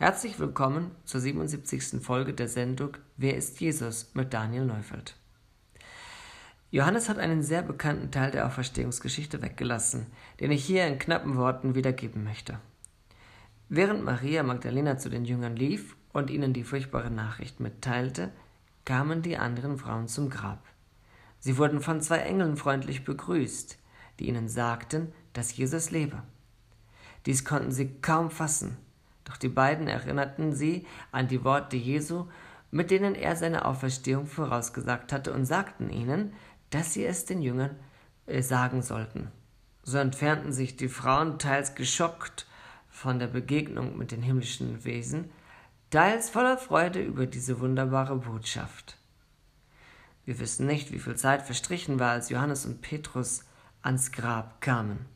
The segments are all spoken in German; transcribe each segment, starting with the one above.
Herzlich willkommen zur 77. Folge der Sendung Wer ist Jesus mit Daniel Neufeld. Johannes hat einen sehr bekannten Teil der Auferstehungsgeschichte weggelassen, den ich hier in knappen Worten wiedergeben möchte. Während Maria Magdalena zu den Jüngern lief und ihnen die furchtbare Nachricht mitteilte, kamen die anderen Frauen zum Grab. Sie wurden von 2 Engeln freundlich begrüßt, die ihnen sagten, dass Jesus lebe. Dies konnten sie kaum fassen, doch die beiden erinnerten sie an die Worte Jesu, mit denen er seine Auferstehung vorausgesagt hatte, und sagten ihnen, dass sie es den Jüngern sagen sollten. So entfernten sich die Frauen teils geschockt von der Begegnung mit den himmlischen Wesen, teils voller Freude über diese wunderbare Botschaft. Wir wissen nicht, wie viel Zeit verstrichen war, als Johannes und Petrus ans Grab kamen.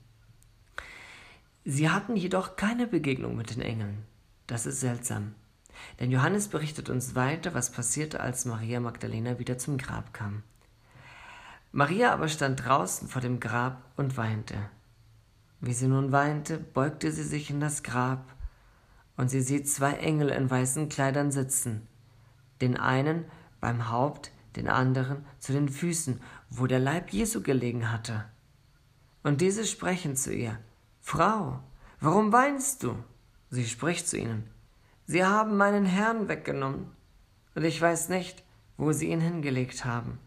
Sie hatten jedoch keine Begegnung mit den Engeln. Das ist seltsam, denn Johannes berichtet uns weiter, was passierte, als Maria Magdalena wieder zum Grab kam. Maria aber stand draußen vor dem Grab und weinte. Wie sie nun weinte, beugte sie sich in das Grab, und sie sieht 2 Engel in weißen Kleidern sitzen, den einen beim Haupt, den anderen zu den Füßen, wo der Leib Jesu gelegen hatte. Und diese sprechen zu ihr: Frau, warum weinst du? Sie spricht zu ihnen: Sie haben meinen Herrn weggenommen, und ich weiß nicht, wo sie ihn hingelegt haben.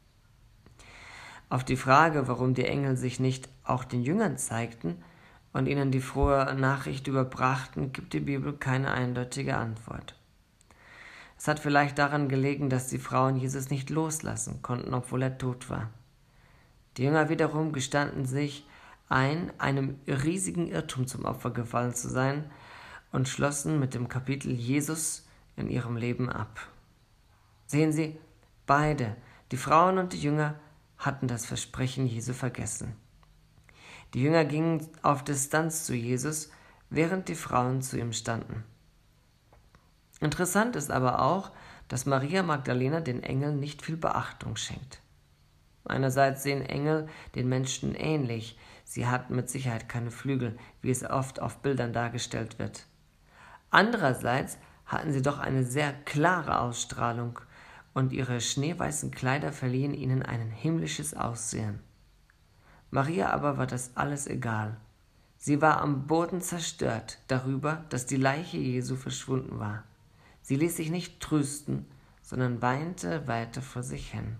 Auf die Frage, warum die Engel sich nicht auch den Jüngern zeigten und ihnen die frohe Nachricht überbrachten, gibt die Bibel keine eindeutige Antwort. Es hat vielleicht daran gelegen, dass die Frauen Jesus nicht loslassen konnten, obwohl er tot war. Die Jünger wiederum gestanden sich ein, einem riesigen Irrtum zum Opfer gefallen zu sein, und schlossen mit dem Kapitel Jesus in ihrem Leben ab. Sehen Sie, beide, die Frauen und die Jünger, hatten das Versprechen Jesu vergessen. Die Jünger gingen auf Distanz zu Jesus, während die Frauen zu ihm standen. Interessant ist aber auch, dass Maria Magdalena den Engeln nicht viel Beachtung schenkt. Einerseits sehen Engel den Menschen ähnlich, sie hatten mit Sicherheit keine Flügel, wie es oft auf Bildern dargestellt wird. Andererseits hatten sie doch eine sehr klare Ausstrahlung, und ihre schneeweißen Kleider verliehen ihnen ein himmlisches Aussehen. Maria aber war das alles egal. Sie war am Boden zerstört darüber, dass die Leiche Jesu verschwunden war. Sie ließ sich nicht trösten, sondern weinte weiter vor sich hin.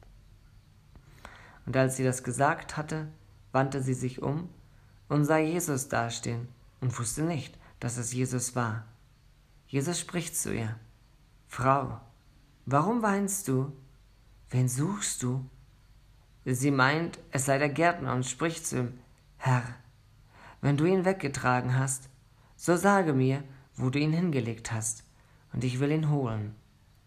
Und als sie das gesagt hatte, wandte sie sich um und sah Jesus dastehen und wusste nicht, dass es Jesus war. Jesus spricht zu ihr: Frau, warum weinst du? Wen suchst du? Sie meint, es sei der Gärtner, und spricht zu ihm: Herr, wenn du ihn weggetragen hast, so sage mir, wo du ihn hingelegt hast, und ich will ihn holen.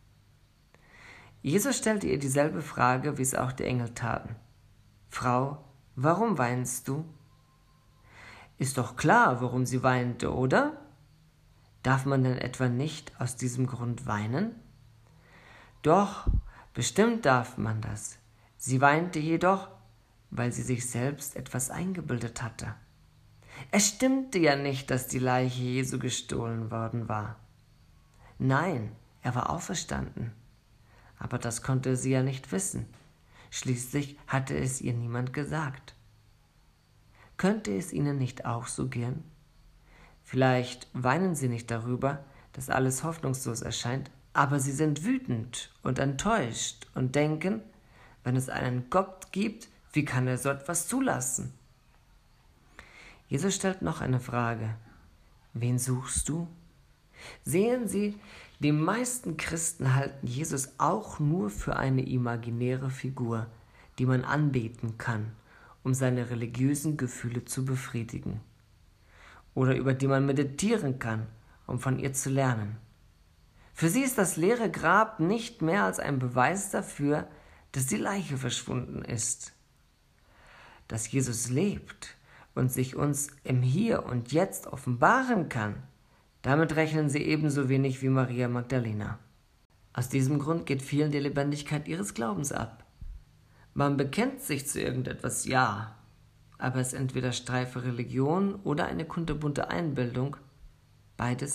Jesus stellte ihr dieselbe Frage, wie es auch die Engel taten: Frau, warum weinst du? Ist doch klar, warum sie weinte, oder? Darf man denn etwa nicht aus diesem Grund weinen? Doch, bestimmt darf man das. Sie weinte jedoch, weil sie sich selbst etwas eingebildet hatte. Es stimmte ja nicht, dass die Leiche Jesu gestohlen worden war. Nein, er war auferstanden. Aber das konnte sie ja nicht wissen. Schließlich hatte es ihr niemand gesagt. Könnte es Ihnen nicht auch so gehen? Vielleicht weinen Sie nicht darüber, dass alles hoffnungslos erscheint, aber Sie sind wütend und enttäuscht und denken, wenn es einen Gott gibt, wie kann er so etwas zulassen? Jesus stellt noch eine Frage: Wen suchst du? Sehen Sie, die meisten Christen halten Jesus auch nur für eine imaginäre Figur, die man anbeten kann, um seine religiösen Gefühle zu befriedigen, oder über die man meditieren kann, um von ihr zu lernen. Für sie ist das leere Grab nicht mehr als ein Beweis dafür, dass die Leiche verschwunden ist. Dass Jesus lebt und sich uns im Hier und Jetzt offenbaren kann, damit rechnen sie ebenso wenig wie Maria Magdalena. Aus diesem Grund geht vielen die Lebendigkeit ihres Glaubens ab. Man bekennt sich zu irgendetwas, ja, aber es ist entweder steife Religion oder eine kunterbunte Einbildung. Beides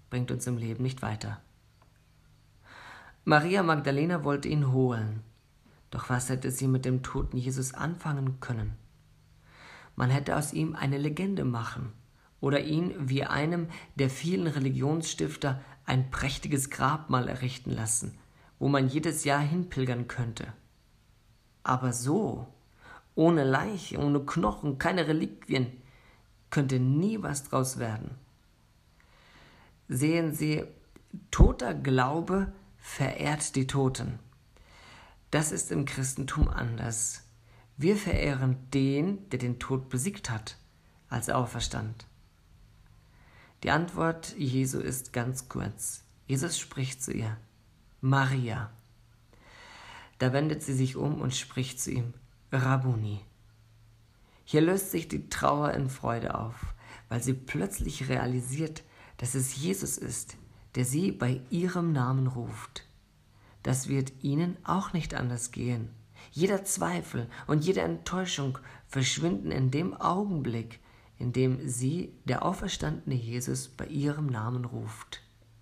bringt uns im Leben nicht weiter. Maria Magdalena wollte ihn holen. Doch was hätte sie mit dem toten Jesus anfangen können? Man hätte aus ihm eine Legende machen oder ihn wie einem der vielen Religionsstifter ein prächtiges Grabmal errichten lassen, wo man jedes Jahr hinpilgern könnte. Aber so, ohne Leiche, ohne Knochen, keine Reliquien, könnte nie was draus werden. Sehen Sie, toter Glaube verehrt die Toten. Das ist im Christentum anders. Wir verehren den, der den Tod besiegt hat, als er auferstand. Die Antwort Jesu ist ganz kurz. Jesus spricht zu ihr: Maria. Da wendet sie sich um und spricht zu ihm: Rabbuni. Hier löst sich die Trauer in Freude auf, weil sie plötzlich realisiert, dass es Jesus ist, der sie bei ihrem Namen ruft. Das wird ihnen auch nicht anders gehen. Jeder Zweifel und jede Enttäuschung verschwinden in dem Augenblick, in dem sie, der auferstandene Jesus, bei ihrem Namen ruft.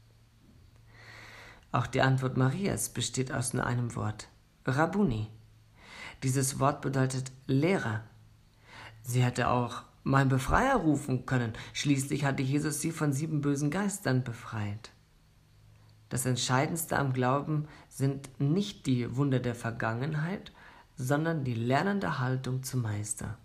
Auch die Antwort Marias besteht aus nur einem Wort: Rabbuni. Dieses Wort bedeutet Lehrer. Sie hätte auch mein Befreier rufen können. Schließlich hatte Jesus sie von 7 bösen Geistern befreit. Das Entscheidendste am Glauben sind nicht die Wunder der Vergangenheit, sondern die lernende Haltung zum Meister.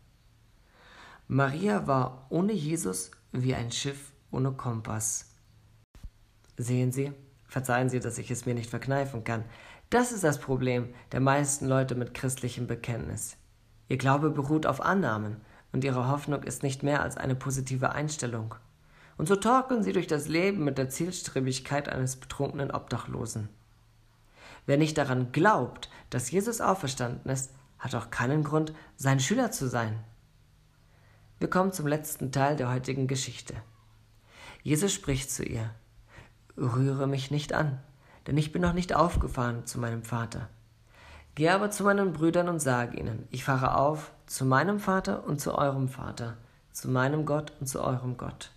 Maria war ohne Jesus wie ein Schiff ohne Kompass. Sehen Sie, verzeihen Sie, dass ich es mir nicht verkneifen kann. Das ist das Problem der meisten Leute mit christlichem Bekenntnis. Ihr Glaube beruht auf Annahmen und ihre Hoffnung ist nicht mehr als eine positive Einstellung. Und so torkeln sie durch das Leben mit der Zielstrebigkeit eines betrunkenen Obdachlosen. Wer nicht daran glaubt, dass Jesus auferstanden ist, hat auch keinen Grund, sein Schüler zu sein. Wir kommen zum letzten Teil der heutigen Geschichte. Jesus spricht zu ihr: Rühre mich nicht an, denn ich bin noch nicht aufgefahren zu meinem Vater. Geh aber zu meinen Brüdern und sage ihnen: Ich fahre auf zu meinem Vater und zu eurem Vater, zu meinem Gott und zu eurem Gott.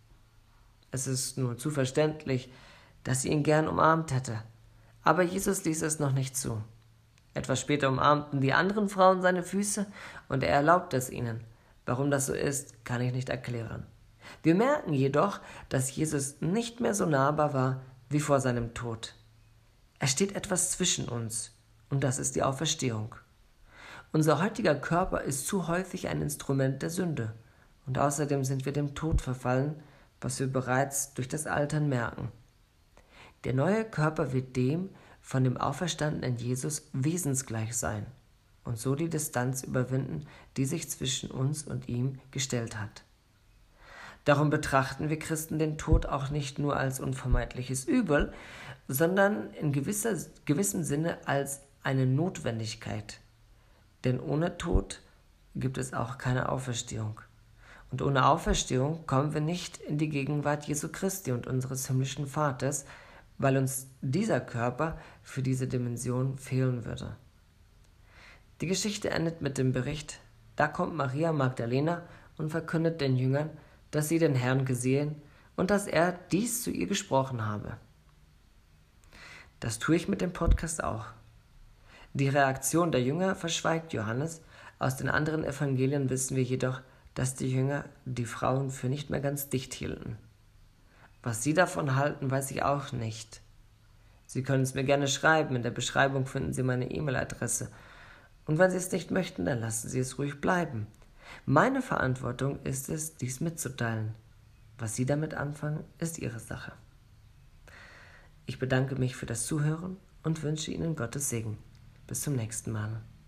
Es ist nur zu verständlich, dass sie ihn gern umarmt hätte. Aber Jesus ließ es noch nicht zu. Etwas später umarmten die anderen Frauen seine Füße und er erlaubte es ihnen. Warum das so ist, kann ich nicht erklären. Wir merken jedoch, dass Jesus nicht mehr so nahbar war wie vor seinem Tod. Es steht etwas zwischen uns und das ist die Auferstehung. Unser heutiger Körper ist zu häufig ein Instrument der Sünde und außerdem sind wir dem Tod verfallen, was wir bereits durch das Altern merken. Der neue Körper wird dem von dem auferstandenen Jesus wesensgleich sein und so die Distanz überwinden, die sich zwischen uns und ihm gestellt hat. Darum betrachten wir Christen den Tod auch nicht nur als unvermeidliches Übel, sondern in gewissem Sinne als eine Notwendigkeit. Denn ohne Tod gibt es auch keine Auferstehung. Und ohne Auferstehung kommen wir nicht in die Gegenwart Jesu Christi und unseres himmlischen Vaters, weil uns dieser Körper für diese Dimension fehlen würde. Die Geschichte endet mit dem Bericht: Da kommt Maria Magdalena und verkündet den Jüngern, dass sie den Herrn gesehen und dass er dies zu ihr gesprochen habe. Das tue ich mit dem Podcast auch. Die Reaktion der Jünger verschweigt Johannes. Aus den anderen Evangelien wissen wir jedoch, dass die Jünger die Frauen für nicht mehr ganz dicht hielten. Was sie davon halten, weiß ich auch nicht. Sie können es mir gerne schreiben, in der Beschreibung finden Sie meine E-Mail-Adresse. Und wenn Sie es nicht möchten, dann lassen Sie es ruhig bleiben. Meine Verantwortung ist es, dies mitzuteilen. Was Sie damit anfangen, ist Ihre Sache. Ich bedanke mich für das Zuhören und wünsche Ihnen Gottes Segen. Bis zum nächsten Mal.